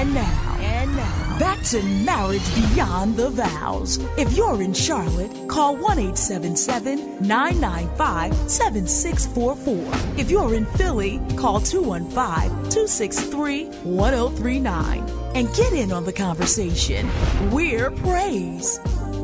And now, back to Marriage Beyond the Vows. If you're in Charlotte, call 1-877-995-7644. If you're in Philly, call 215-263-1039. And get in on the conversation. We're Praise.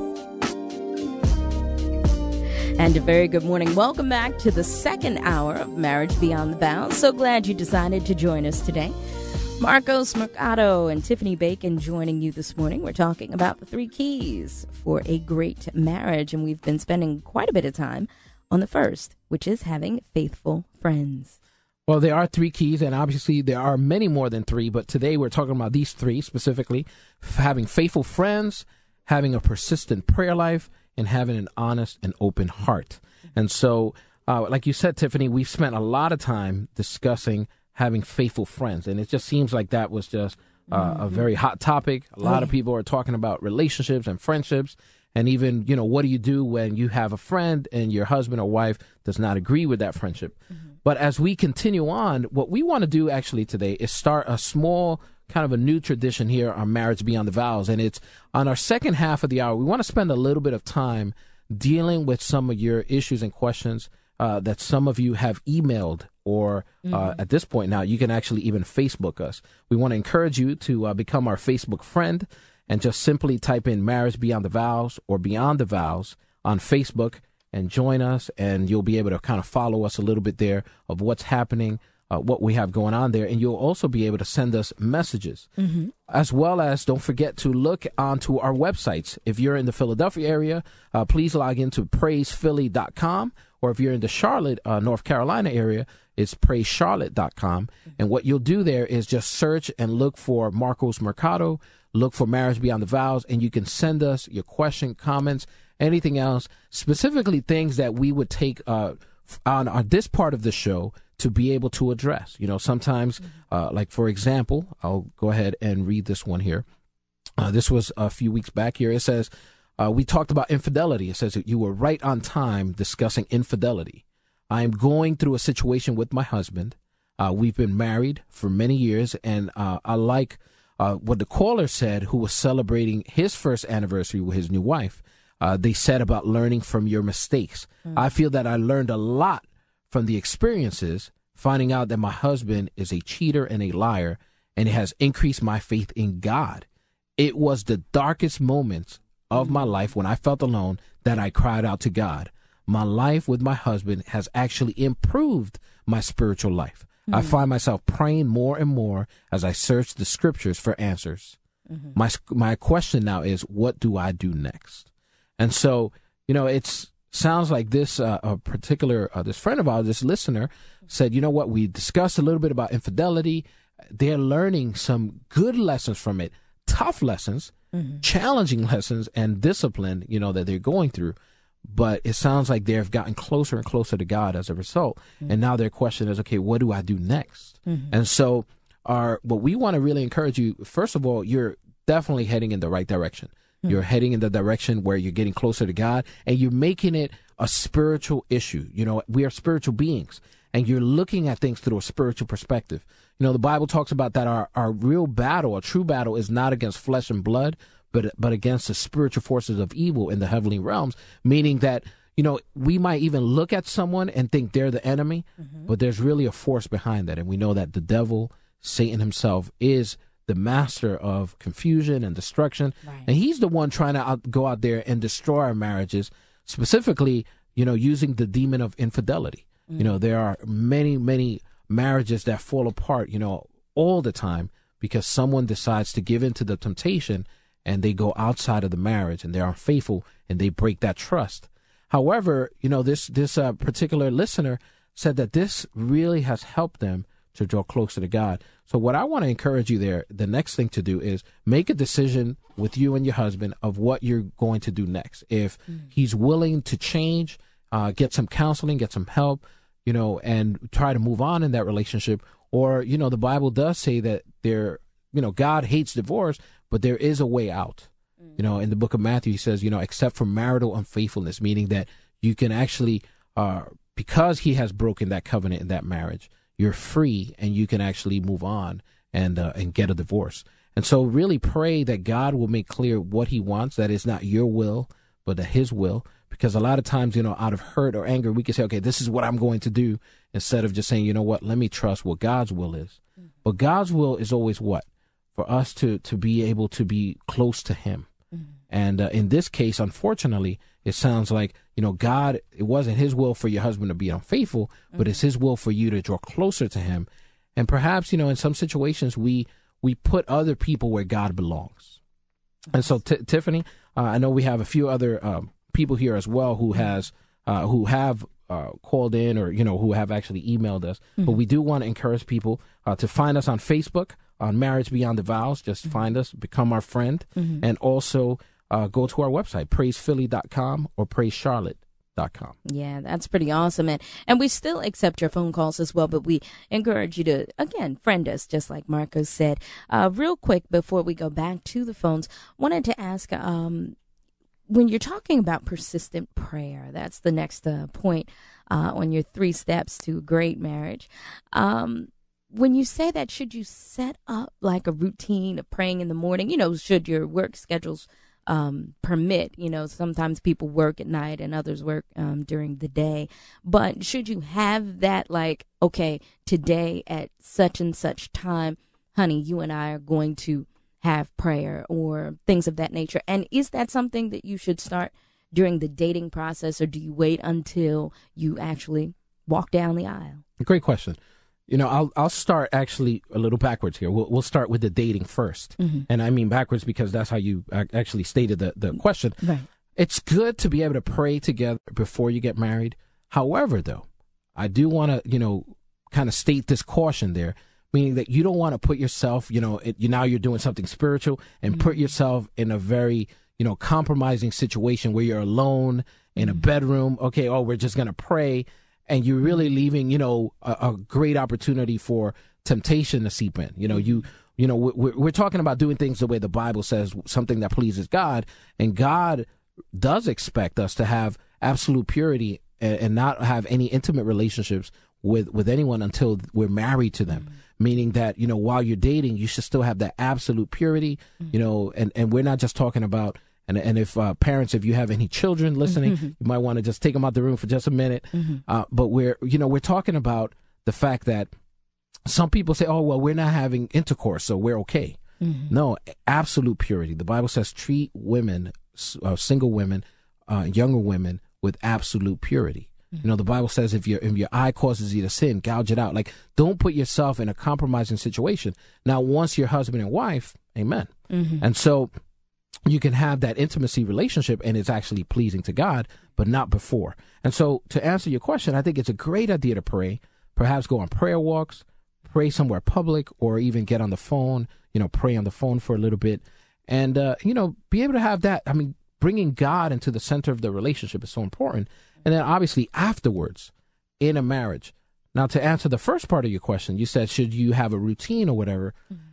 And a very good morning. Welcome back to the second hour of Marriage Beyond the Vows. So glad you decided to join us today. Marcos Mercado and Tiffany Bacon joining you this morning. We're talking about the 3 keys for a great marriage, and we've been spending quite a bit of time on the first, which is having faithful friends. Well, there are 3 keys, and obviously there are many more than 3, but today we're talking about these 3 specifically: having faithful friends, having a persistent prayer life, and having an honest and open heart. And so, like you said, Tiffany, we've spent a lot of time discussing having faithful friends, and it just seems like that was just a very hot topic. A lot of people are talking about relationships and friendships, and even, what do you do when you have a friend and your husband or wife does not agree with that friendship? But as we continue on, what we want to do actually today is start a small kind of a new tradition here on Marriage Beyond the Vows, and it's on our second half of the hour. We want to spend a little bit of time dealing with some of your issues and questions that some of you have emailed, or at this point now, you can actually even Facebook us. We want to encourage you to become our Facebook friend and just simply type in Marriage Beyond the Vows or Beyond the Vows on Facebook and join us, and you'll be able to kind of follow us a little bit there of what's happening, what we have going on there, and you'll also be able to send us messages, as well as don't forget to look onto our websites. If you're in the Philadelphia area, please log into praisephilly.com, or if you're in the Charlotte, North Carolina area, it's praisecharlotte.com, and what you'll do there is just search and look for Marcos Mercado, look for Marriage Beyond the Vows, and you can send us your question, comments, anything else, specifically things that we would take on this part of the show to be able to address. Sometimes, like for example, I'll go ahead and read this one here. This was a few weeks back here. It says, we talked about infidelity. It says that you were right on time discussing infidelity. I am going through a situation with my husband. We've been married for many years, and I like what the caller said, who was celebrating his first anniversary with his new wife. They said about learning from your mistakes. I feel that I learned a lot from the experiences, finding out that my husband is a cheater and a liar, and it has increased my faith in God. It was the darkest moments of my life when I felt alone that I cried out to God. My life with my husband has actually improved my spiritual life. I find myself praying more and more as I search the scriptures for answers. My question now is, what do I do next? And so, it sounds like this this friend of ours, this listener, said, what, we discussed a little bit about infidelity. They're learning some good lessons from it, tough lessons, challenging lessons, and discipline, that they're going through. But it sounds like they've gotten closer and closer to God as a result. And now their question is, okay, what do I do next? And so what we want to really encourage you, first of all, you're definitely heading in the right direction. You're heading in the direction where you're getting closer to God, and you're making it a spiritual issue. We are spiritual beings, and you're looking at things through a spiritual perspective. The Bible talks about that our real battle, a true battle, is not against flesh and blood, but against the spiritual forces of evil in the heavenly realms, meaning that, we might even look at someone and think they're the enemy, but there's really a force behind that. And we know that the devil, Satan himself, is the master of confusion and destruction. Right. And he's the one trying to go out there and destroy our marriages, specifically, using the demon of infidelity. There are many, many marriages that fall apart, all the time, because someone decides to give in to the temptation and they go outside of the marriage and they're unfaithful and they break that trust. However, this particular listener said that this really has helped them to draw closer to God. So what I want to encourage you there, the next thing to do is make a decision with you and your husband of what you're going to do next. If he's willing to change, get some counseling, get some help, and try to move on in that relationship. Or, the Bible does say that God hates divorce, but there is a way out. In the book of Matthew, he says, except for marital unfaithfulness, meaning that you can actually, because he has broken that covenant in that marriage, you're free and you can actually move on and get a divorce. And so really pray that God will make clear what he wants, that it's not your will, but that his will. Because a lot of times, out of hurt or anger, we can say, okay, this is what I'm going to do, instead of just saying, you know what, let me trust what God's will is. Mm-hmm. But God's will is always what? For us to be able to be close to him. Mm-hmm. And in this case, unfortunately, it sounds like, God, it wasn't his will for your husband to be unfaithful, mm-hmm. but it's his will for you to draw closer to him. And perhaps, in some situations, we put other people where God belongs. Mm-hmm. And so, Tiffany, I know we have a few other people here as well who have called in or, who have actually emailed us. Mm-hmm. But we do want to encourage people to find us on Facebook, on Marriage Beyond the Vows. Just mm-hmm. find us, become our friend, mm-hmm. and also go to our website, praisephilly.com or praisecharlotte.com. Yeah, that's pretty awesome. And we still accept your phone calls as well, but we encourage you to, again, friend us, just like Marcos said. Real quick, before we go back to the phones, wanted to ask, when you're talking about persistent prayer, that's the next point on your 3 steps to a great marriage. When you say that, should you set up like a routine of praying in the morning? Should your work schedules permit? Sometimes people work at night and others work during the day. But should you have that, like, okay, today at such and such time, honey, you and I are going to have prayer, or things of that nature? And is that something that you should start during the dating process, or do you wait until you actually walk down the aisle? Great question. I'll start actually a little backwards here. We'll start with the dating first. Mm-hmm. And I mean backwards because that's how you actually stated the question. Right. It's good to be able to pray together before you get married. However, though, I do want to, kind of state this caution there, meaning that you don't want to put yourself, now you're doing something spiritual and mm-hmm. put yourself in a very, compromising situation where you're alone in a bedroom. Okay, we're just going to pray. And you're really leaving, a great opportunity for temptation to seep in. We're talking about doing things the way the Bible says, something that pleases God. And God does expect us to have absolute purity and not have any intimate relationships with anyone until we're married to them. Mm-hmm. Meaning that, while you're dating, you should still have that absolute purity, mm-hmm. And we're not just talking about, and if parents, if you have any children listening, mm-hmm. you might want to just take them out the room for just a minute. Mm-hmm. But we're talking about the fact that some people say, oh, well, we're not having intercourse, so we're okay. Mm-hmm. No, absolute purity. The Bible says treat women, single women, younger women, with absolute purity. Mm-hmm. The Bible says if your eye causes you to sin, gouge it out. Like, don't put yourself in a compromising situation. Now, once you're husband and wife, amen. Mm-hmm. And so you can have that intimacy relationship and it's actually pleasing to God, but not before. And so to answer your question, I think it's a great idea to pray, perhaps go on prayer walks, pray somewhere public, or even get on the phone, pray on the phone for a little bit and, be able to have that. I mean, bringing God into the center of the relationship is so important. And then obviously afterwards in a marriage. Now, to answer the first part of your question, you said, should you have a routine or whatever? Mm-hmm.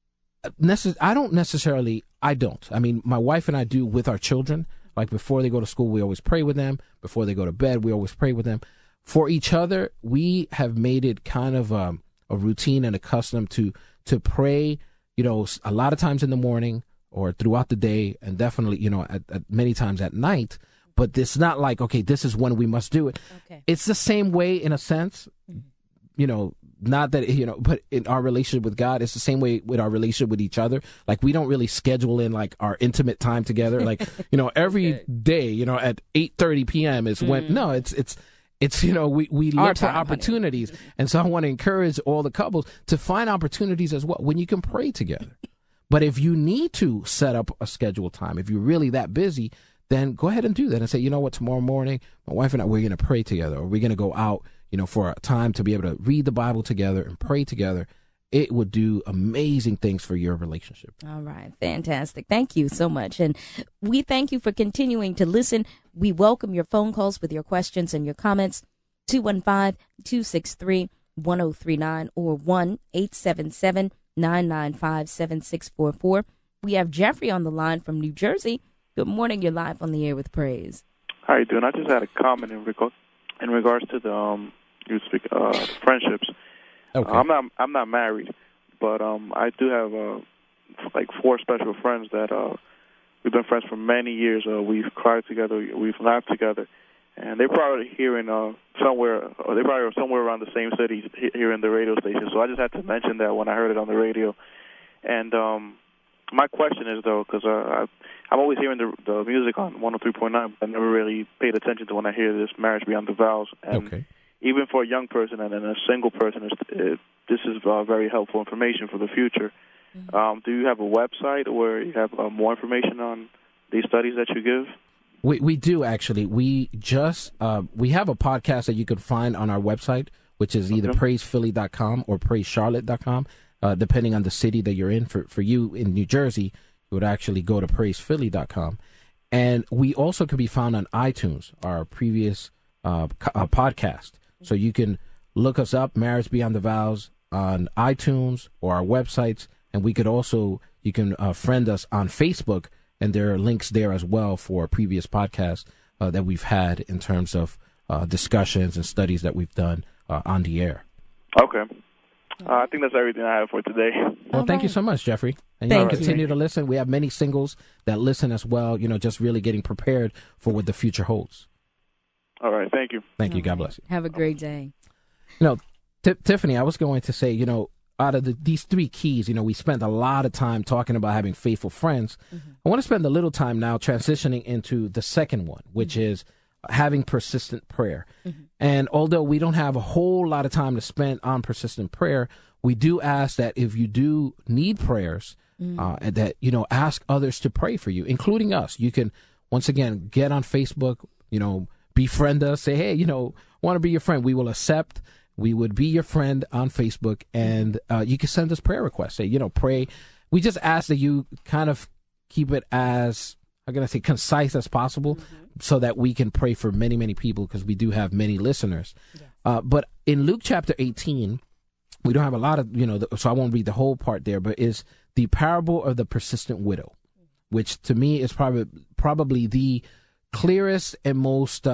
I don't. I mean, my wife and I do with our children. Like before they go to school, we always pray with them. Before they go to bed, we always pray with them. For each other, we have made it kind of a routine and a custom to pray, a lot of times in the morning or throughout the day, and definitely, at many times at night. But it's not like, okay, this is when we must do it. Okay. It's the same way in a sense, not that, but in our relationship with God, it's the same way with our relationship with each other. Like, we don't really schedule in like our intimate time together. Like, every day, at 8:30 p.m. is when, no, it's we look for opportunities. Honey. And so I want to encourage all the couples to find opportunities as well when you can pray together. But if you need to set up a scheduled time, if you're really that busy, then go ahead and do that and say, you know what, tomorrow morning, my wife and I, we're going to pray together, or we're going to go out, for a time to be able to read the Bible together and pray together. It would do amazing things for your relationship. All right. Fantastic. Thank you so much. And we thank you for continuing to listen. We welcome your phone calls with your questions and your comments. 215-263-1039 or 1-877-995-7644. We have Jeffrey on the line from New Jersey. Good morning. You're live on the air with Praise. How you doing? I just had a comment in regards to the friendships. Okay. I'm not married, but I do have like 4 special friends that we've been friends for many years. We've cried together, we've laughed together, and they're probably hearing somewhere, or they probably are somewhere around the same city hearing the radio station. So I just had to mention that when I heard it on the radio. And my question is, though, because I'm always hearing the music on 103.9, but I never really paid attention to when I hear this Marriage Beyond the Vows. And Okay. even for a young person and a single person, this is very helpful information for the future. Do you have a website where you have more information on these studies that you give? We do, actually. We just we have a podcast that you could find on our website, which is either praisephilly.com or praisecharlotte.com, depending on the city that you're in. For you in New Jersey, you would actually go to praisephilly.com. And we also could be found on iTunes, our previous podcast. So you can look us up, Marriage Beyond the Vows, on iTunes or our websites. And we could also, you can friend us on Facebook, and there are links there as well for previous podcasts that we've had in terms of discussions and studies that we've done on the air. Okay. I think that's everything I have for today. Well, thank you so much, Jeffrey. And you continue to listen. We have many singles that listen as well, just really getting prepared for what the future holds. All right. Thank you. Thank you. God bless you. Have a great day. Tiffany, I was going to say, out of these 3 keys, we spent a lot of time talking about having faithful friends. Mm-hmm. I want to spend a little time now transitioning into the second one, which is having persistent prayer. Mm-hmm. And although we don't have a whole lot of time to spend on persistent prayer, we do ask that if you do need prayers, that, ask others to pray for you, including us. You can, once again, get on Facebook, befriend us, say, hey, want to be your friend. We will accept. We would be your friend on Facebook, and you can send us prayer requests. Say, pray. We just ask that you kind of keep it as, concise as possible, so that we can pray for many, many people, because we do have many listeners. Yeah. But in Luke chapter 18, we don't have a lot of, so I won't read the whole part there, but is the parable of the persistent widow, which to me is probably the clearest and most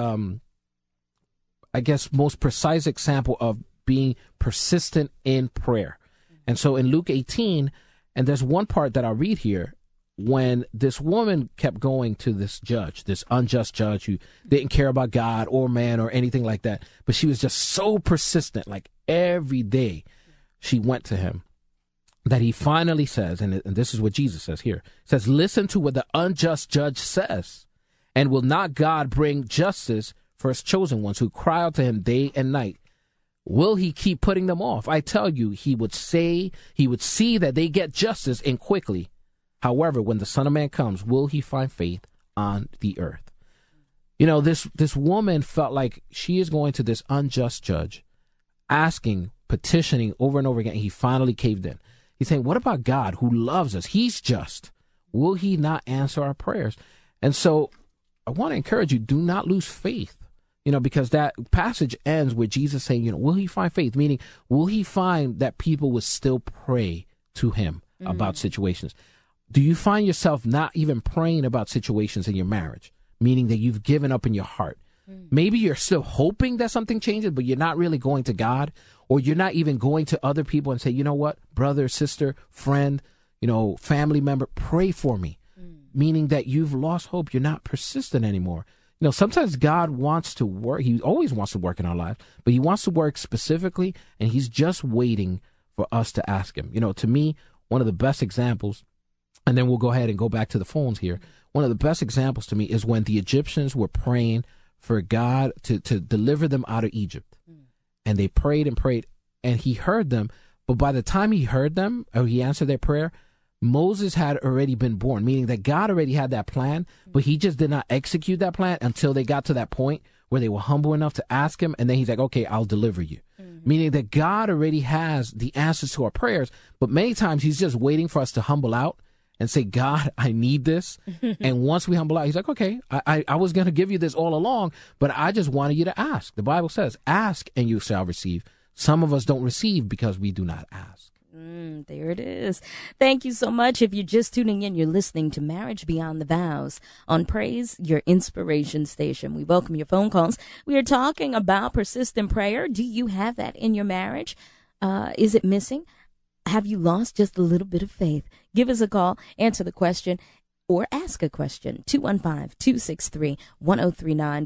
most precise example of being persistent in prayer. And so in Luke 18, and there's one part that I'll read here, when this woman kept going to this judge, this unjust judge who didn't care about God or man or anything like that, but she was just so persistent, like every day she went to him, that he finally says, and this is what Jesus says here, says, listen to what the unjust judge says, and will not God bring justice for his chosen ones who cry out to him day and night? Will he keep putting them off? I tell you, he would see that they get justice and quickly. However, when the Son of Man comes, will he find faith on the earth? This woman felt like she is going to this unjust judge, asking, petitioning over and over again. He finally caved in. He's saying, what about God who loves us? He's just. Will he not answer our prayers? And so I want to encourage you, do not lose faith. Because that passage ends with Jesus saying, will he find faith? Meaning, will he find that people would still pray to him about situations? Do you find yourself not even praying about situations in your marriage? Meaning that you've given up in your heart. Maybe you're still hoping that something changes, but you're not really going to God, or you're not even going to other people and say, you know what, brother, sister, friend, family member, pray for me. Meaning that you've lost hope. You're not persistent anymore. Sometimes God wants to work. He always wants to work in our lives, but he wants to work specifically, and he's just waiting for us to ask him. To me, one of the best examples, and then we'll go ahead and go back to the phones here. One of the best examples to me is when the Egyptians were praying for God to deliver them out of Egypt. And they prayed and prayed, and he heard them. But by the time he heard them, or he answered their prayer, Moses had already been born, meaning that God already had that plan, but he just did not execute that plan until they got to that point where they were humble enough to ask him. And then he's like, okay, I'll deliver you. Meaning that God already has the answers to our prayers, but many times he's just waiting for us to humble out and say, God, I need this. And once we humble out, he's like, okay, I was going to give you this all along, but I just wanted you to ask. The Bible says, ask and you shall receive. Some of us don't receive because we do not ask. There it is. Thank you so much. If you're just tuning in, you're listening to Marriage Beyond the Vows on Praise, your inspiration station. We welcome your phone calls. We are talking about persistent prayer. Do you have that in your marriage? Is it missing? have you lost just a little bit of faith? Give us a call, answer the question, or ask a question. 215-263-1039,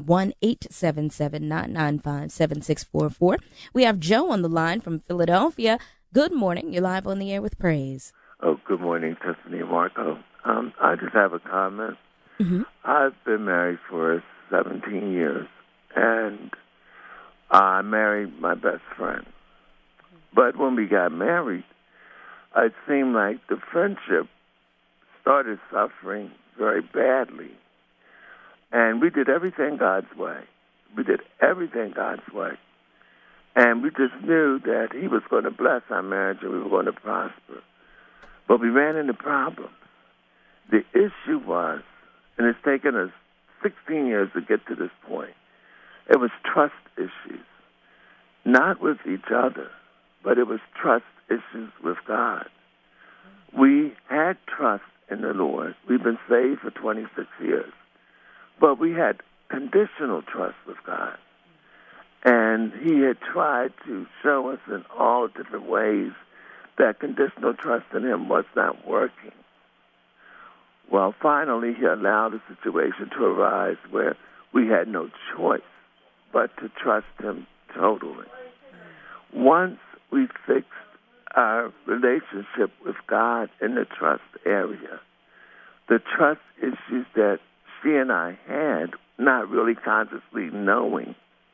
1-877-995-7644. We have Joe on the line from Philadelphia. Good morning. You're live on the air with praise. Oh, good morning, Tiffany and Marco. I just have a comment. Mm-hmm. I've been married for 17 years, and I married my best friend. But when we got married, it seemed like the friendship started suffering very badly. And we did everything God's way. And we just knew that he was going to bless our marriage and we were going to prosper. But we ran into problems. The issue was, and it's taken us 16 years to get to this point, it was trust issues. Not with each other, but it was trust issues with God. We had trust in the Lord. We've been saved for 26 years. But we had conditional trust with God. And he had tried to show us in all different ways that conditional trust in him was not working. Well, finally, he allowed a situation to arise where we had no choice but to trust him totally. Once we fixed our relationship with God in the trust area, the trust issues that she and I had, not really consciously knowing,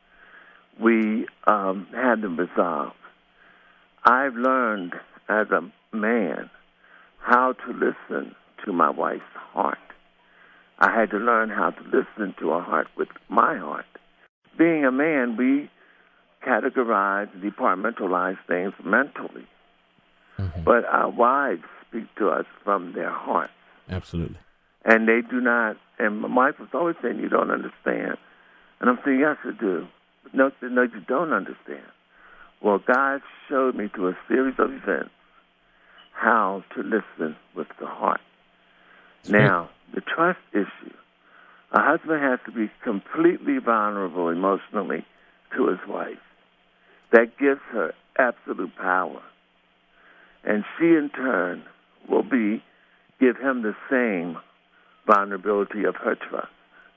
we had them resolved. I've learned as a man how to listen to my wife's heart. I had to learn how to listen to her heart with my heart. Being a man, we categorize and departmentalize things mentally. Mm-hmm. But our wives speak to us from their hearts. Absolutely. And they do not, and my wife was always saying, you don't understand. And I'm saying, yes, I do. No, you don't understand. Well, God showed me through a series of events how to listen with the heart. Now, the trust issue. A husband has to be completely vulnerable emotionally to his wife. That gives her absolute power. And she, in turn, will give him the same vulnerability of her trust.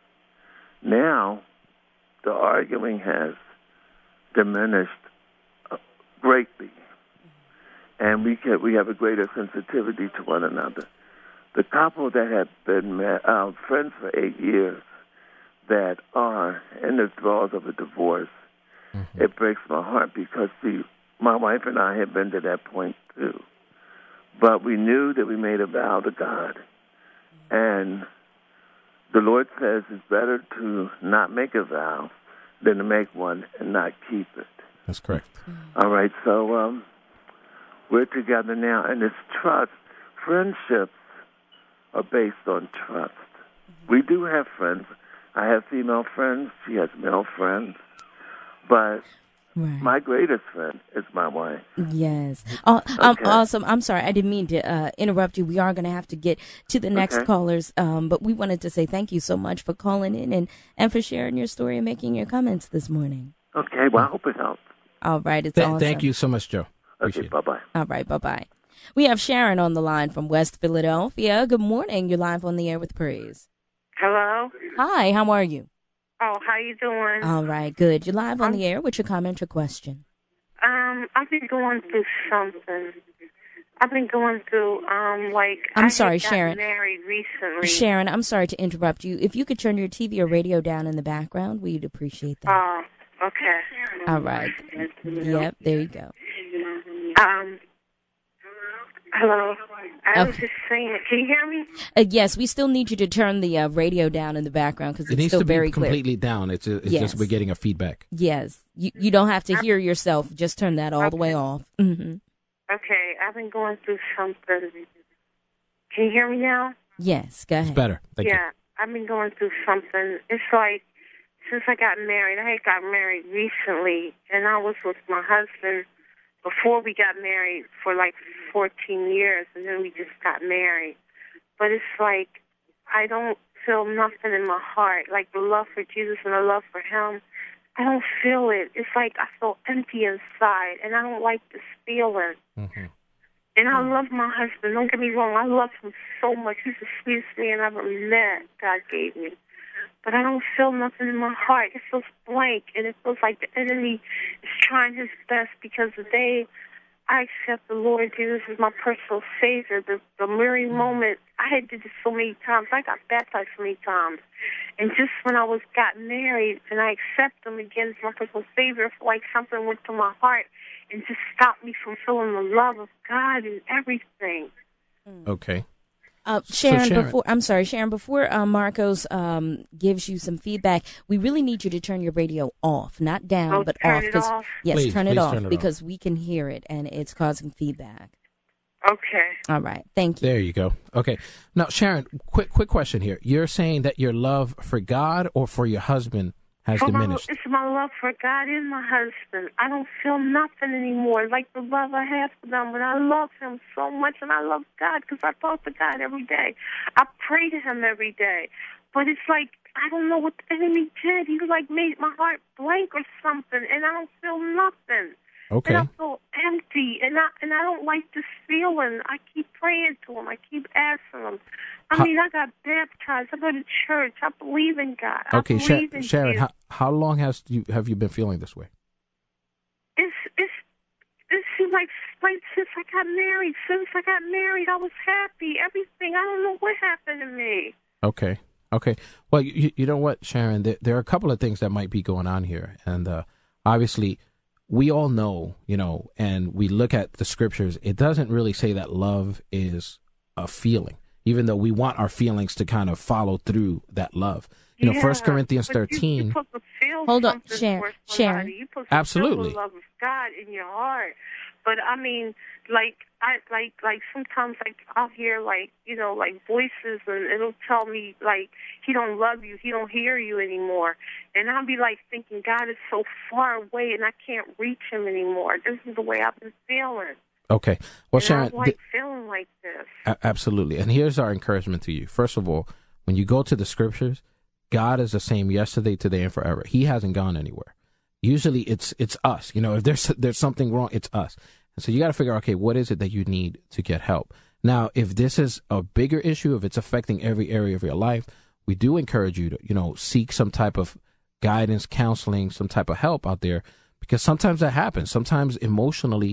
Now, the arguing has diminished greatly, and we have a greater sensitivity to one another. The couple that have been friends for 8 years that are in the throes of a divorce, mm-hmm. It breaks my heart because, see, my wife and I have been to that point too. But we knew that we made a vow to God. And the Lord says it's better to not make a vow than to make one and not keep it. That's correct. All right, so we're together now, and it's trust. Friendships are based on trust. We do have friends. I have female friends. She has male friends. But my greatest friend is my wife. Yes. Awesome. I'm sorry. I didn't mean to interrupt you. We are going to have to get to the next callers. But we wanted to say thank you so much for calling in and for sharing your story and making your comments this morning. Okay. Well, I hope it helps. All right. It's awesome. Thank you so much, Joe. Okay. Bye-bye. All right. Bye-bye. We have Sharon on the line from West Philadelphia. Good morning. You're live on the air with praise. Hello. Hi. How are you? Oh, how you doing? All right, good. You're live on the air. What's your comment or question? I've been going through something. I've been going through, I'm sorry, Sharon. Married recently. Sharon, I'm sorry to interrupt you. If you could turn your TV or radio down in the background, we'd appreciate that. Oh, okay. All right. Yep, there you go. Hello. I was just saying, can you hear me? Yes, we still need you to turn the radio down in the background because it's still very clear. It needs to be completely down. It's just we're getting a feedback. Yes. You don't have to hear yourself. Just turn that all the way off. Mm-hmm. Okay. I've been going through something. Can you hear me now? Yes. Go ahead. It's better. Thank you. Yeah. I've been going through something. It's like since I got married, I had got married recently, and I was with my husband before we got married for like 14 years, and then we just got married. But it's like I don't feel nothing in my heart, like the love for Jesus and the love for him. I don't feel it. It's like I feel empty inside, and I don't like this feeling. Mm-hmm. And I love my husband. Don't get me wrong. I love him so much. He's the sweetest man I've ever met, God gave me. But I don't feel nothing in my heart. It feels blank, and it feels like the enemy is trying his best, because the day I accept the Lord Jesus as my personal Savior, the very moment, I had did this so many times. I got baptized so many times. And just when I got married and I accept him again as my personal Savior, it's like something went to my heart and just stopped me from feeling the love of God and everything. Okay. Sharon, before Marcos gives you some feedback, we really need you to turn your radio off, not down, but off. Yes, please, turn it off, because we can hear it and it's causing feedback. Okay. All right. Thank you. There you go. Okay. Now, Sharon, quick question here. You're saying that your love for God or for your husband has diminished? It's my love for God and my husband. I don't feel nothing anymore like the love I have for them. But I love him so much, and I love God because I talk to God every day. I pray to him every day. But it's like, I don't know what the enemy did. He like made my heart blank or something, and I don't feel nothing. Okay. And I feel empty, and I don't like this feeling. I keep praying to him. I keep asking him. I mean, I got baptized. I go to church. I believe in God. Okay, I believe in Sharon, Jesus. how long have you been feeling this way? It's like since I got married. Since I got married, I was happy. Everything. I don't know what happened to me. Okay. Well, you know what, Sharon? There are a couple of things that might be going on here, and obviously, we all know, and we look at the scriptures. It doesn't really say that love is a feeling, even though we want our feelings to kind of follow through that love. 1 Corinthians 13. You're supposed to feel Hold on, Sharon. Sharon. You're supposed to Absolutely. feel the love of God in your heart. But I mean, I sometimes I'll hear like voices, and it'll tell me like he don't love you, he don't hear you anymore, and I'll be like thinking God is so far away and I can't reach him anymore. This is the way I've been feeling. Okay, well, and Sharon, I like feeling like this. Absolutely, and here's our encouragement to you. First of all, when you go to the scriptures, God is the same yesterday, today, and forever. He hasn't gone anywhere. Usually, it's us. If there's something wrong, it's us. And so you got to figure out, okay, what is it that you need to get help? Now, if this is a bigger issue, if it's affecting every area of your life, we do encourage you to, seek some type of guidance, counseling, some type of help out there, because sometimes that happens. Sometimes emotionally,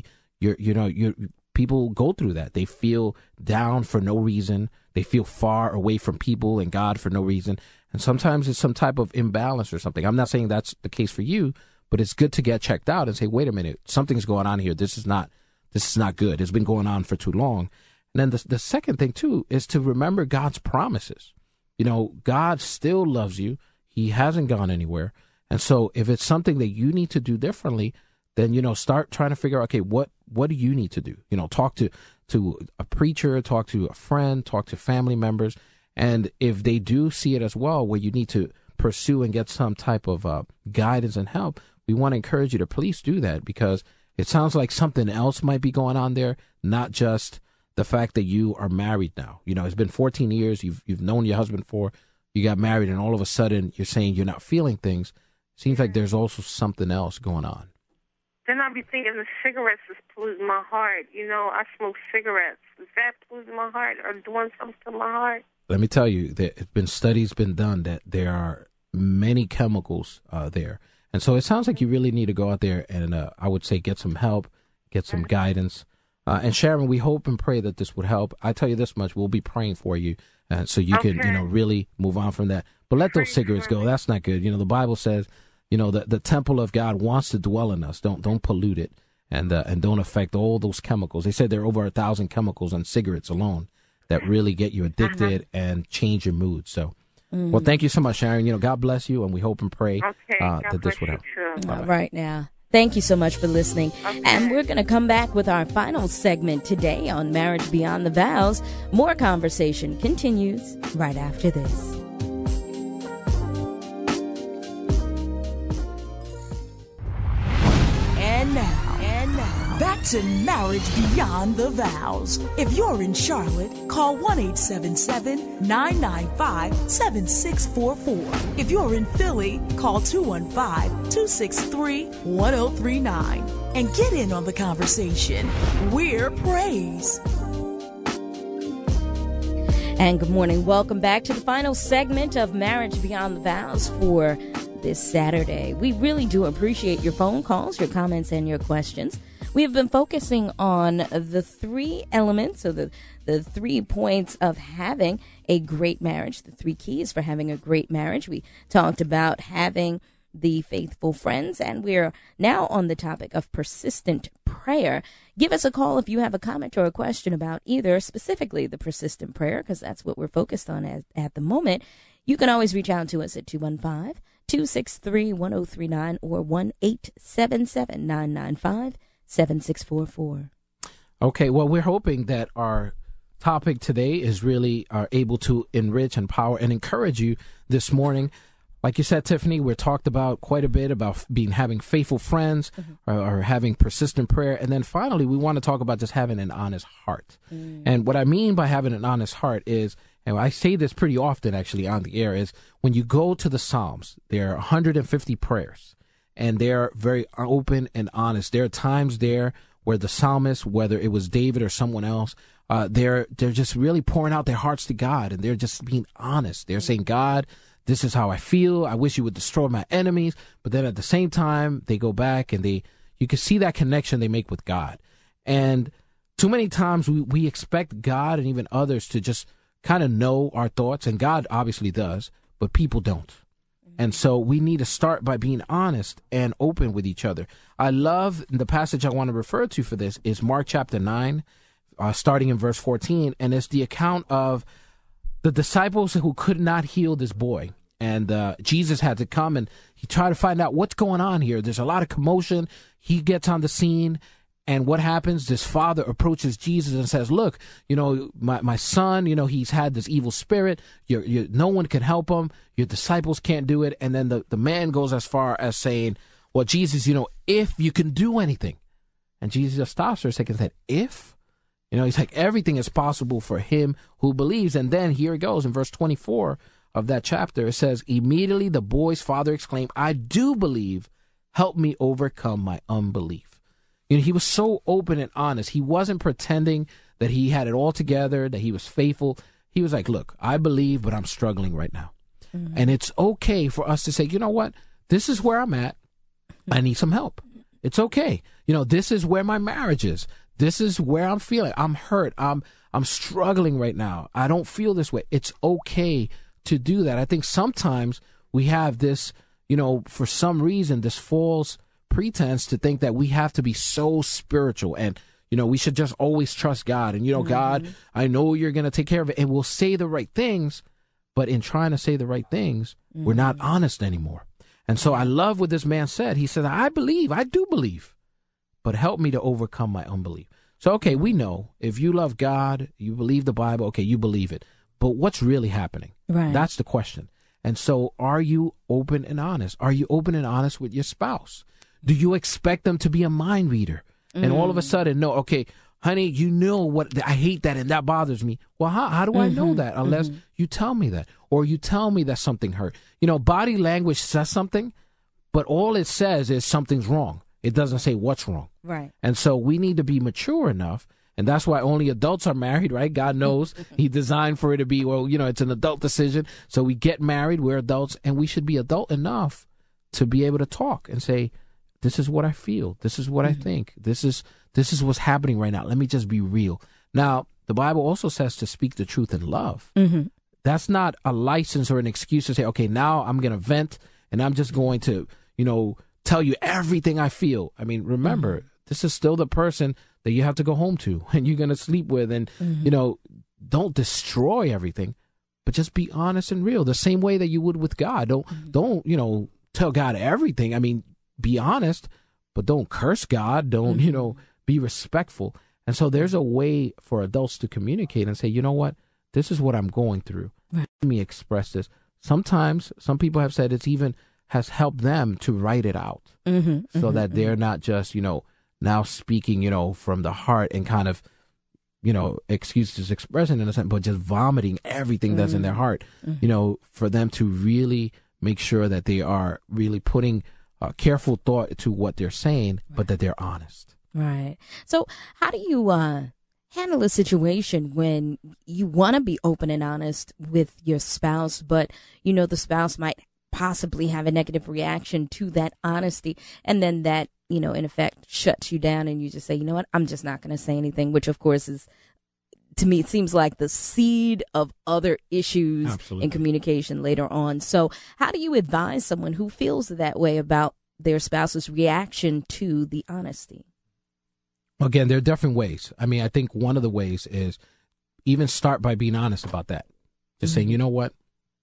people go through that. They feel down for no reason. They feel far away from people and God for no reason. And sometimes it's some type of imbalance or something. I'm not saying that's the case for you, but it's good to get checked out and say, wait a minute, something's going on here. This is not good. It's been going on for too long. And then the second thing, too, is to remember God's promises. God still loves you. He hasn't gone anywhere. And so if it's something that you need to do differently, then, start trying to figure out, okay, what do you need to do? Talk to a preacher, talk to a friend, talk to family members. And if they do see it as well, where you need to pursue and get some type of guidance and help, we want to encourage you to please do that, because it sounds like something else might be going on there, not just the fact that you are married now. It's been 14 years. You've known your husband you got married, and all of a sudden you're saying you're not feeling things. Seems like there's also something else going on. Then I'll be thinking the cigarettes is polluting my heart. I smoke cigarettes. Is that polluting my heart or doing something to my heart? Let me tell you, there have been studies been done that there are many chemicals there. And so it sounds like you really need to go out there and I would say get some help, get some guidance. And Sharon, we hope and pray that this would help. I tell you this much, we'll be praying for you so you can, really move on from that. But let those cigarettes go. That's not good. The Bible says, the temple of God wants to dwell in us. Don't pollute it and don't affect all those chemicals. They said there are over 1,000 chemicals on cigarettes alone that really get you addicted and change your mood. So, well, thank you so much, Sharon. God bless you, and we hope and pray that this would help. All right now. Thank you so much for listening. Okay. And we're going to come back with our final segment today on Marriage Beyond the Vows. More conversation continues right after this. And now, back to Marriage Beyond the Vows. If you're in Charlotte, call 1-877-995-7644. If you're in Philly, call 215-263-1039 and get in on the conversation. We're Praise. And good morning. Welcome back to the final segment of Marriage Beyond the Vows for this Saturday. We really do appreciate your phone calls, your comments, and your questions. We have been focusing on the three elements, or the 3 points of having a great marriage, the 3 keys for having a great marriage. We talked about having the faithful friends, and we're now on the topic of persistent prayer. Give us a call if you have a comment or a question about either, specifically the persistent prayer, because that's what we're focused on at the moment. You can always reach out to us at 215-263-1039 or 1-877-995-7644. Okay, well, we're hoping that our topic today is really able to enrich, empower, and encourage you this morning. Like you said, Tiffany, we're talked about quite a bit about having faithful friends, or having persistent prayer. And then finally, we want to talk about just having an honest heart. And what I mean by having an honest heart is, and I say this pretty often actually on the air, is when you go to the Psalms, there are 150 prayers, and they're very open and honest. There are times there where the psalmist, whether it was David or someone else, they're just really pouring out their hearts to God, and they're just being honest. They're saying, God, this is how I feel. I wish you would destroy my enemies. But then at the same time, they go back and you can see that connection they make with God. And too many times we expect God and even others to just kind of know our thoughts. And God obviously does, but people don't. And so we need to start by being honest and open with each other. I love the passage I want to refer to for this is Mark chapter 9, starting in verse 14. And it's the account of the disciples who could not heal this boy. And Jesus had to come and he tried to find out what's going on here. There's a lot of commotion. He gets on the scene. And what happens? This father approaches Jesus and says, look, my son, he's had this evil spirit. No one can help him. Your disciples can't do it. And then the man goes as far as saying, well, Jesus, if you can do anything. And Jesus just stops for a second and said, if? He's like, everything is possible for him who believes. And then here it goes in verse 24 of that chapter. It says, immediately the boy's father exclaimed, I do believe. Help me overcome my unbelief. He was so open and honest. He wasn't pretending that he had it all together, that he was faithful. He was like, look, I believe, but I'm struggling right now. Mm-hmm. And it's okay for us to say, you know what? This is where I'm at. I need some help. It's okay. This is where my marriage is. This is where I'm feeling. I'm hurt. I'm struggling right now. I don't feel this way. It's okay to do that. I think sometimes we have this, for some reason, this false pretense to think that we have to be so spiritual and, we should just always trust God. And, God, I know you're going to take care of it. And we'll say the right things. But in trying to say the right things, we're not honest anymore. And so I love what this man said. He said, I do believe. But help me to overcome my unbelief. So, okay, we know if you love God, you believe the Bible, okay, you believe it. But what's really happening? Right. That's the question. And so are you open and honest? Are you open and honest with your spouse? Do you expect them to be a mind reader? And all of a sudden, no, okay, honey, what, I hate that and that bothers me. Well, how do I know that unless you tell me that? Or you tell me that something hurt. Body language says something, but all it says is something's wrong. It doesn't say what's wrong. Right. And so we need to be mature enough. And that's why only adults are married, right? God knows he designed for it to be, it's an adult decision. So we get married. We're adults and we should be adult enough to be able to talk and say, this is what I feel. This is what I think. This is what's happening right now. Let me just be real. Now, the Bible also says to speak the truth in love. Mm-hmm. That's not a license or an excuse to say, okay, now I'm going to vent and I'm just going to, tell you everything I feel. I mean, remember, this is still the person that you have to go home to and you're going to sleep with. And, don't destroy everything, but just be honest and real the same way that you would with God. Don't tell God everything. I mean, be honest, but don't curse God. Don't, be respectful. And so there's a way for adults to communicate and say, you know what, this is what I'm going through. Right. Let me express this. Sometimes some people have said it's even has helped them to write it out so that they're not just, now speaking, from the heart and kind of, excuse this expression in a sense, but just vomiting everything that's in their heart, for them to really make sure that they are really putting careful thought to what they're saying, but that they're honest. Right. So how do you handle a situation when you want to be open and honest with your spouse, but, the spouse might possibly have a negative reaction to that honesty, and then that, in effect, shuts you down, and you just say, you know what, I'm just not going to say anything, which, of course, is, to me, it seems like the seed of other issues Absolutely. in communication later on. So how do you advise someone who feels that way about their spouse's reaction to the honesty? Again, there are different ways. I mean, I think one of the ways is even start by being honest about that. Just saying, you know what,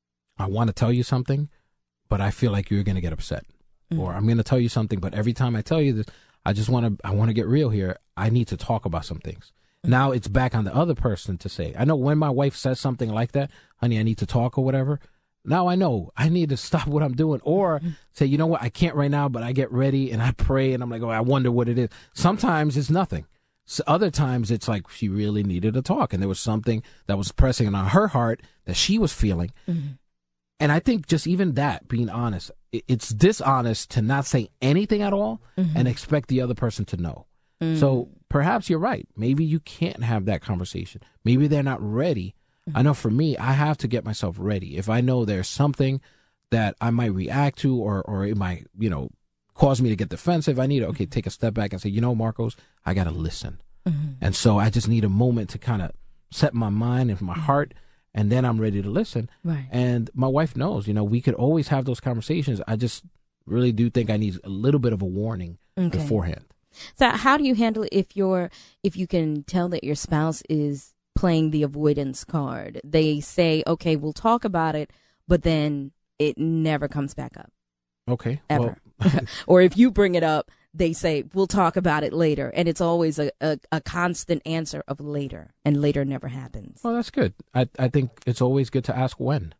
I want to tell you something, but I feel like you're going to get upset. Or I'm going to tell you something, but every time I tell you this, I want to get real here. I need to talk about some things. Now it's back on the other person to say, I know when my wife says something like that, honey, I need to talk or whatever. Now I know I need to stop what I'm doing or say, you know what, I can't right now, but I get ready and I pray and I'm like, oh, I wonder what it is. Sometimes it's nothing. So other times it's like she really needed to talk and there was something that was pressing on her heart that she was feeling. And I think just even that, being honest, it's dishonest to not say anything at all and expect the other person to know. So perhaps you're right. Maybe you can't have that conversation. Maybe they're not ready. I know for me, I have to get myself ready. If I know there's something that I might react to or it might, cause me to get defensive, I need to, take a step back and say, Marcos, I got to listen. And so I just need a moment to kind of set my mind and my heart, and then I'm ready to listen. Right. And my wife knows, we could always have those conversations. I just really do think I need a little bit of a warning beforehand. So how do you handle it if you can tell that your spouse is playing the avoidance card? They say, okay, we'll talk about it, but then it never comes back up. Okay. Ever. Well, or if you bring it up, they say, we'll talk about it later. And it's always a constant answer of later, and later never happens. Well, that's good. I think it's always good to ask when.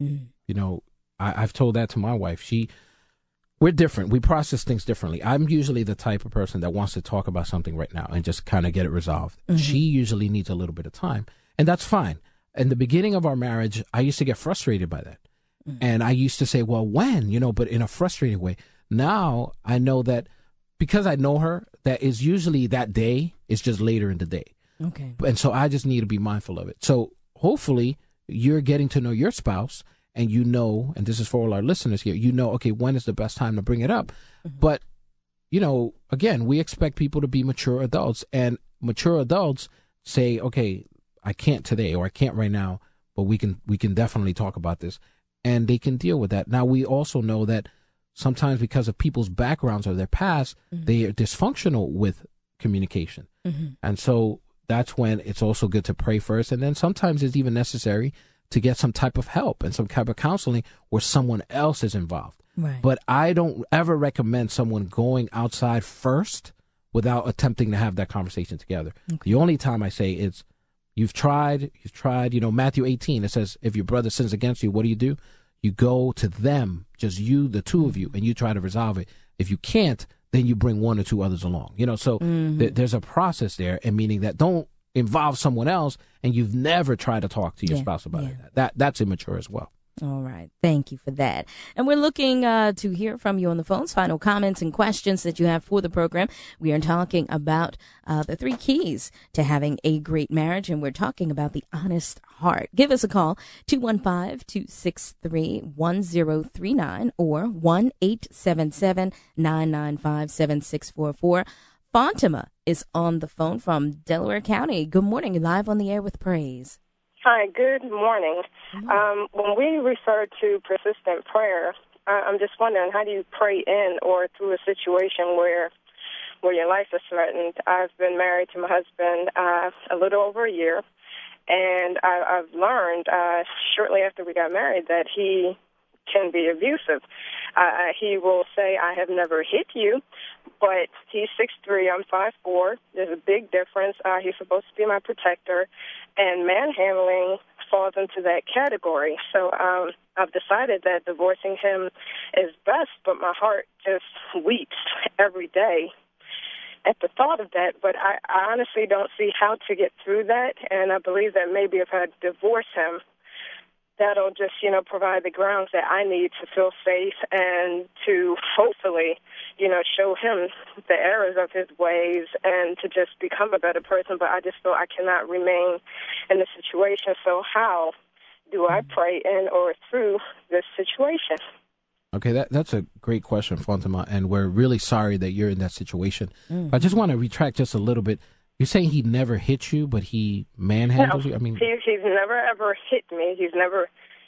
I've told that to my wife. We're different. We process things differently. I'm usually the type of person that wants to talk about something right now and just kind of get it resolved. She usually needs a little bit of time, and that's fine. In the beginning of our marriage, I used to get frustrated by that. And I used to say, well, when, but in a frustrating way. Now I know that because I know her, that is usually that day is just later in the day. Okay. And so I just need to be mindful of it. So hopefully you're getting to know your spouse and and this is for all our listeners here, okay, when is the best time to bring it up? But, again, we expect people to be mature adults, and mature adults say, okay, I can't today or I can't right now, but we can definitely talk about this, and they can deal with that. Now, we also know that sometimes because of people's backgrounds or their past, they are dysfunctional with communication. And so that's when it's also good to pray first. And then sometimes it's even necessary to get some type of help and some type of counseling where someone else is involved. Right. But I don't ever recommend someone going outside first without attempting to have that conversation together. The only time I say is, you've tried, Matthew 18, it says, if your brother sins against you, what do? You go to them, just you, the two of you, and you try to resolve it. If you can't, then you bring one or two others along. So there's a process there, and meaning that don't involve someone else and you've never tried to talk to your spouse about it. That's immature as well. All right. Thank you for that. And we're looking to hear from you on the phones, final comments and questions that you have for the program. We are talking about the 3 keys to having a great marriage, and we're talking about the honest heart. Give us a call, 215-263-1039 or 1-877-995-7644. Fatima is on the phone from Delaware County. Good morning. You're live on the air with Praise. Hi, good morning. When we refer to persistent prayer, I'm just wondering, how do you pray in or through a situation where your life is threatened? I've been married to my husband a little over a year, and I've learned shortly after we got married that he can be abusive. He will say, I have never hit you, but he's 6'3", I'm 5'4". There's a big difference. He's supposed to be my protector, and manhandling falls into that category. So I've decided that divorcing him is best, but my heart just weeps every day at the thought of that, but I honestly don't see how to get through that, and I believe that maybe if I divorce him, that'll just, provide the grounds that I need to feel safe and to hopefully, show him the errors of his ways and to just become a better person. But I just feel I cannot remain in the situation. So how do I pray in or through this situation? Okay, that's a great question, Fatima, and we're really sorry that you're in that situation. I just want to retract just a little bit. You're saying he never hit you, but he manhandles you? I mean, he's never ever hit me. He's never,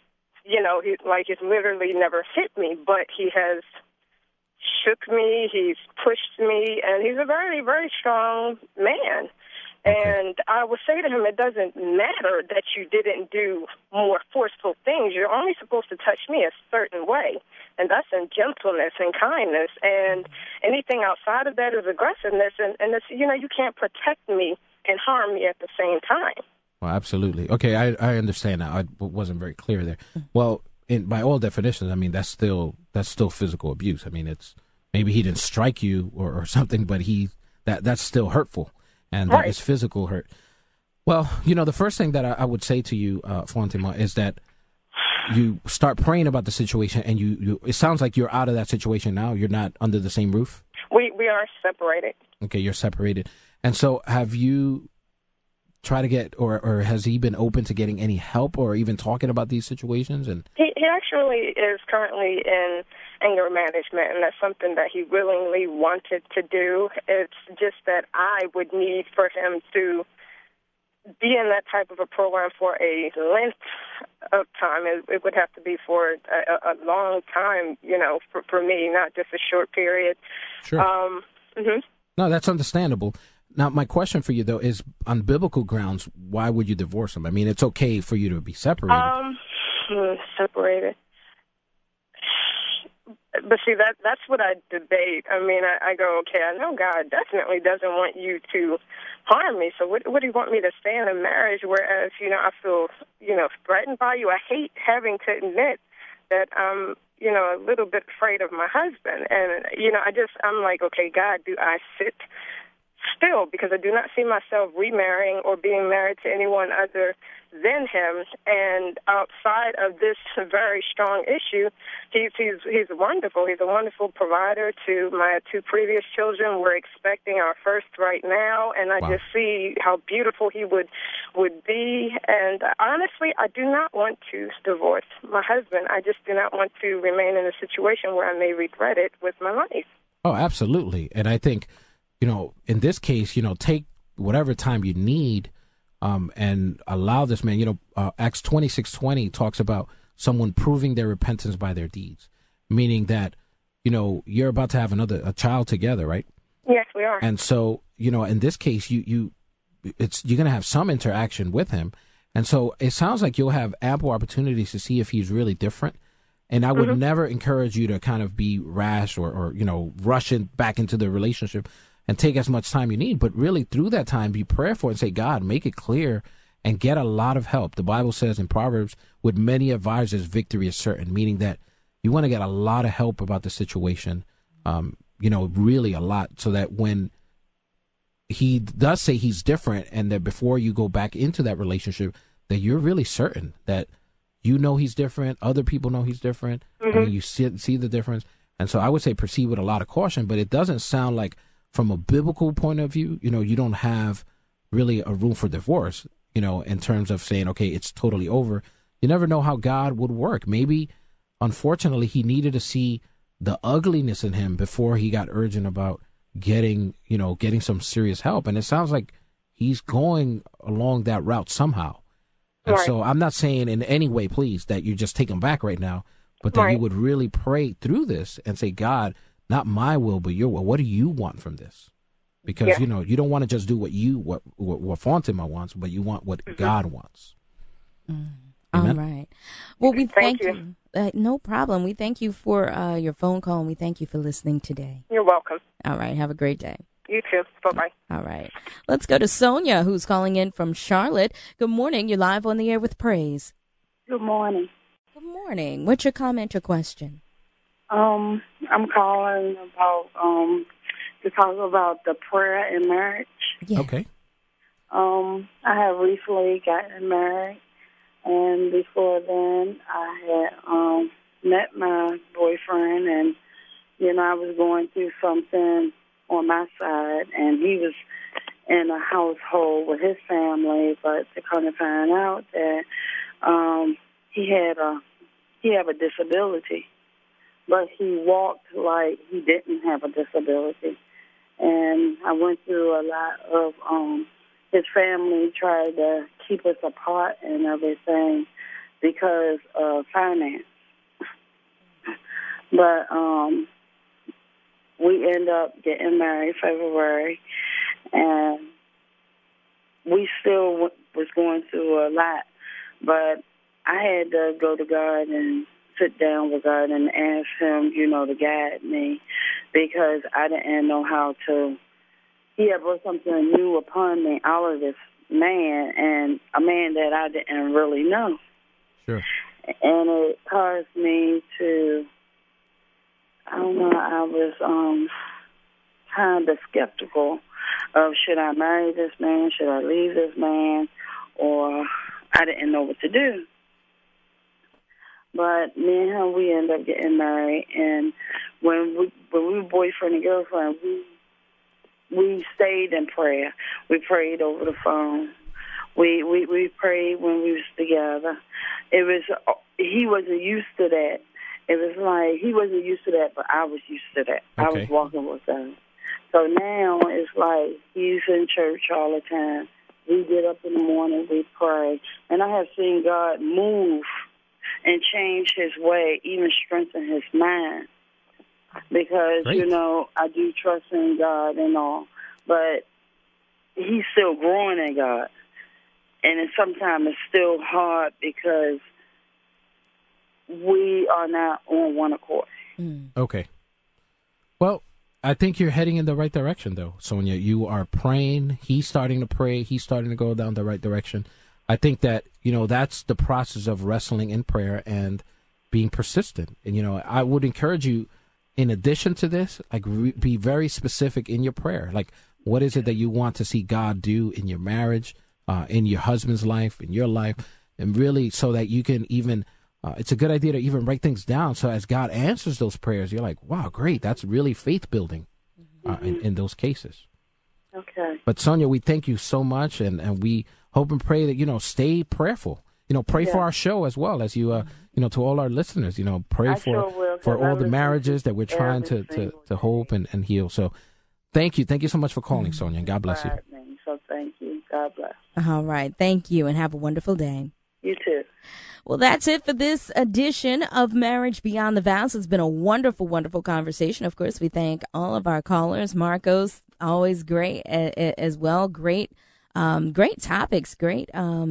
he's literally never hit me, but he has shook me, he's pushed me, and he's a very, very strong man. Okay. And I would say to him, it doesn't matter that you didn't do more forceful things. You're only supposed to touch me a certain way, and that's in gentleness and kindness. And anything outside of that is aggressiveness, and it's, you can't protect me and harm me at the same time. Well, absolutely. Okay, I understand now. I wasn't very clear there. Well, by all definitions, I mean, that's still physical abuse. I mean, it's maybe he didn't strike you or something, but that's still hurtful. And that is physical hurt. Well, the first thing that I would say to you, Fatima, is that you start praying about the situation, and you it sounds like you're out of that situation now. You're not under the same roof? We are separated. Okay, you're separated. And so have you tried to get, or has he been open to getting any help or even talking about these situations? And He actually is currently in anger management, and that's something that he willingly wanted to do. It's just that I would need for him to be in that type of a program for a length of time. It would have to be for a long time, for me, not just a short period. Sure. No, that's understandable. Now, my question for you, though, is on biblical grounds, why would you divorce him? I mean, it's okay for you to be separated. Separated. But see, that's what I debate. I mean, I go, okay, I know God definitely doesn't want you to harm me, so what do you want me to stay in a marriage, whereas, I feel, threatened by you? I hate having to admit that I'm, a little bit afraid of my husband. And, I'm like, okay, God, do I sit still? Because I do not see myself remarrying or being married to anyone other than him. And outside of this very strong issue, he's wonderful. He's a wonderful provider to my two previous children. We're expecting our first right now, and I just see how beautiful he would be. And honestly, I do not want to divorce my husband. I just do not want to remain in a situation where I may regret it with my life. Oh, absolutely. And I think, in this case, take whatever time you need and allow this man. Acts 26:20 talks about someone proving their repentance by their deeds, meaning that, you're about to have a child together, right? Yes, we are. And so, in this case, you're going to have some interaction with him. And so it sounds like you'll have ample opportunities to see if he's really different. And I would never encourage you to kind of be rash or rush back into the relationship and take as much time you need. But really, through that time, be prayerful and say, God, make it clear and get a lot of help. The Bible says in Proverbs, with many advisors, victory is certain, meaning that you want to get a lot of help about the situation, really a lot, so that when he does say he's different and that before you go back into that relationship, that you're really certain that he's different, other people know he's different, you see the difference. And so I would say proceed with a lot of caution, but it doesn't sound like from a biblical point of view, you don't have really a room for divorce, in terms of saying, okay, it's totally over. You never know how God would work. Maybe, unfortunately, he needed to see the ugliness in him before he got urgent about getting some serious help. And it sounds like he's going along that route somehow. And so I'm not saying in any way, please, that you just take him back right now, but that you would really pray through this and say, God, not my will, but your will. What do you want from this? Because, you don't want to just do what Fatima wants, but you want what God wants. All right. Well, we thank you. No problem. We thank you for your phone call, and we thank you for listening today. You're welcome. All right. Have a great day. You too. Bye-bye. All right. Let's go to Sonia, who's calling in from Charlotte. Good morning. You're live on the air with Praise. Good morning. Good morning. What's your comment or question? I'm calling about to talk about the prayer in marriage. Yeah. Okay. I have recently gotten married, and before then, I had met my boyfriend, and I was going through something on my side, and he was in a household with his family, but to kind of find out that he had a disability, but he walked like he didn't have a disability, and I went through a lot of his family tried to keep us apart and everything because of finance. But we ended up getting married February, and we still was going through a lot. But I had to go to God and sit down with God and ask him, to guide me, because I didn't know how to. He had brought something new upon me out of this man, and a man that I didn't really know. Sure. And it caused me to, I don't know, I was kind of skeptical of, should I marry this man, should I leave this man, or I didn't know what to do. But me and him, we ended up getting married, and when we were boyfriend and girlfriend, we stayed in prayer. We prayed over the phone. We prayed when we was together. He wasn't used to that. It was like he wasn't used to that, but I was used to that. Okay. I was walking with him. So now it's like he's in church all the time. We get up in the morning, we pray, and I have seen God move and change his way, even strengthen his mind. Because, Great. I do trust in God and all, but he's still growing in God. And sometimes it's still hard because we are not on one accord. Okay. Well, I think you're heading in the right direction, though, Sonia. You are praying. He's starting to pray. He's starting to go down the right direction. I think that, that's the process of wrestling in prayer and being persistent. And, I would encourage you, in addition to this, be very specific in your prayer. Like, what is it that you want to see God do in your marriage, in your husband's life, in your life, and really so that you can even, it's a good idea to even write things down. So as God answers those prayers, you're like, wow, great. That's really faith building in those cases. Okay. But Sonia, we thank you so much, and we hope and pray that, stay prayerful. Pray for our show as well as you, to all our listeners, pray for all the marriages that we're trying to hope and heal. So thank you. Thank you so much for calling, Sonia, and God bless you. So thank you. God bless. All right. Thank you, and have a wonderful day. You too. Well, that's it for this edition of Marriage Beyond the Vows. It's been a wonderful, wonderful conversation. Of course, we thank all of our callers. Marcos, always great as well. Great topics, great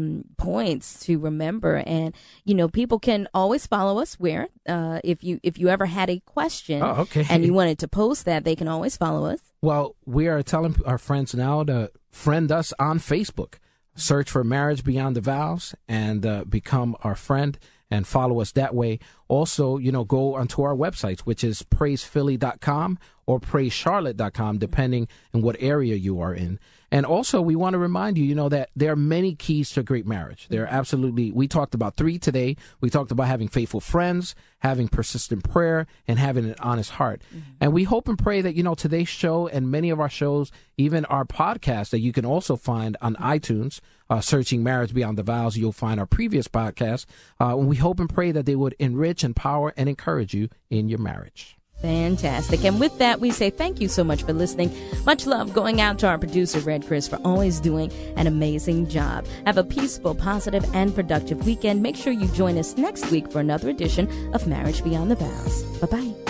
points to remember. And, people can always follow us where, if you ever had a question and you wanted to post that, they can always follow us. Well, we are telling our friends now to friend us on Facebook. Search for Marriage Beyond the Vows and become our friend and follow us that way. Also, go onto our websites, which is praisephilly.com or praisecharlotte.com, depending on what area you are in. And also, we want to remind you, that there are many keys to a great marriage. There are absolutely, we talked about 3 today. We talked about having faithful friends, having persistent prayer, and having an honest heart. Mm-hmm. And we hope and pray that, today's show and many of our shows, even our podcast that you can also find on iTunes, searching Marriage Beyond the Vows, you'll find our previous podcast. We hope and pray that they would enrich, empower, and encourage you in your marriage. Fantastic. And with that, we say thank you so much for listening. Much love going out to our producer, Red Chris, for always doing an amazing job. Have a peaceful, positive, and productive weekend. Make sure you join us next week for another edition of Marriage Beyond the Vows. Bye-bye.